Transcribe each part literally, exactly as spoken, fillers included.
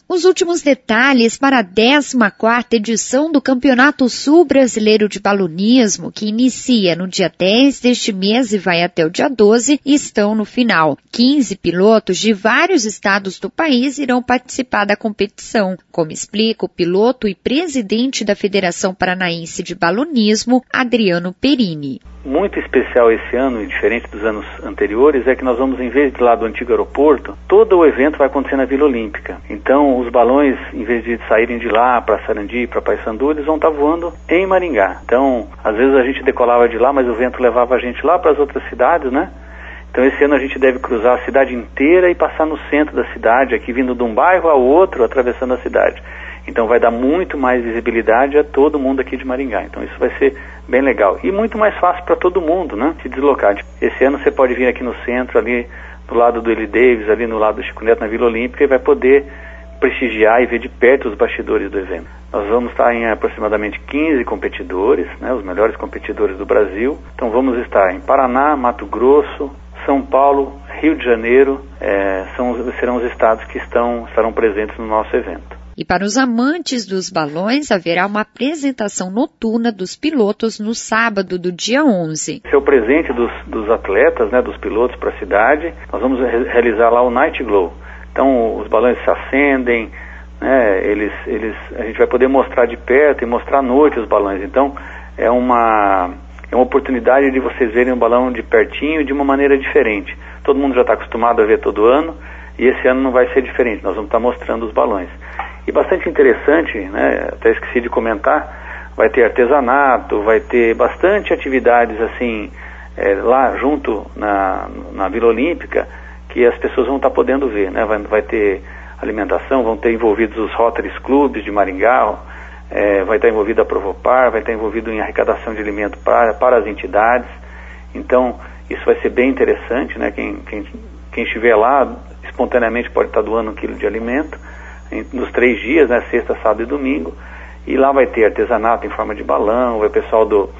Os últimos detalhes para a décima quarta edição do Campeonato Sul Brasileiro de Balonismo, que inicia no dia dez deste mês e vai até o dia doze, estão no final. quinze pilotos de vários estados do país irão participar da competição, como explica o piloto e presidente da Federação Paranaense de Balonismo, Adriano Perini. Muito especial esse ano, e diferente dos anos anteriores, é que nós vamos, em vez de lá do antigo aeroporto, todo o evento vai acontecer na Vila Olímpica. Então, os balões, em vez de saírem de lá para Sarandi, para Paissandu, eles vão estar voando em Maringá. Então, às vezes a gente decolava de lá, mas o vento levava a gente lá para as outras cidades, né? Então, esse ano a gente deve cruzar a cidade inteira e passar no centro da cidade, aqui vindo de um bairro ao outro, atravessando a cidade. Então vai dar muito mais visibilidade a todo mundo aqui de Maringá. Então isso vai ser bem legal. E muito mais fácil para todo mundo, né? Se deslocar. Esse ano você pode vir aqui no centro, ali do lado do Eli Davis, ali no lado do Chico Neto, na Vila Olímpica, e vai poder prestigiar e ver de perto os bastidores do evento. Nós vamos estar em aproximadamente quinze competidores, né? Os melhores competidores do Brasil. Então vamos estar em Paraná, Mato Grosso, São Paulo, Rio de Janeiro, é, são, serão os estados que estão, estarão presentes no nosso evento. E para os amantes dos balões, haverá uma apresentação noturna dos pilotos no sábado do dia onze. Esse é o presente dos, dos atletas, né, dos pilotos para a cidade. Nós vamos re- realizar lá o Night Glow. Então os balões se acendem, né, eles, eles, a gente vai poder mostrar de perto e mostrar à noite os balões. Então é uma, é uma oportunidade de vocês verem o balão de pertinho de uma maneira diferente. Todo mundo já está acostumado a ver todo ano e esse ano não vai ser diferente. Nós vamos estar mostrando os balões. E bastante interessante, né, até esqueci de comentar, vai ter artesanato, vai ter bastante atividades assim, é, lá junto na, na Vila Olímpica, que as pessoas vão estar podendo ver, né, vai, vai ter alimentação, vão ter envolvidos os Rotary Clubs de Maringá, é, vai estar envolvido a Provopar, vai estar envolvido em arrecadação de alimento para, para as entidades. Então isso vai ser bem interessante, né, quem, quem, quem estiver lá espontaneamente pode estar doando um quilo de alimento, nos três dias, né, sexta, sábado e domingo, e lá vai ter artesanato em forma de balão, vai o pessoal do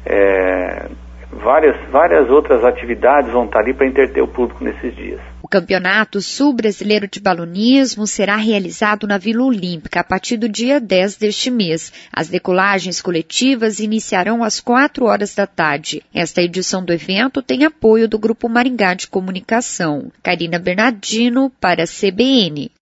é, várias, várias outras atividades vão estar ali para entreter o público nesses dias. O Campeonato Sul Brasileiro de Balonismo será realizado na Vila Olímpica a partir do dia dez deste mês. As decolagens coletivas iniciarão às quatro horas da tarde. Esta edição do evento tem apoio do Grupo Maringá de Comunicação. Karina Bernardino para a C B N.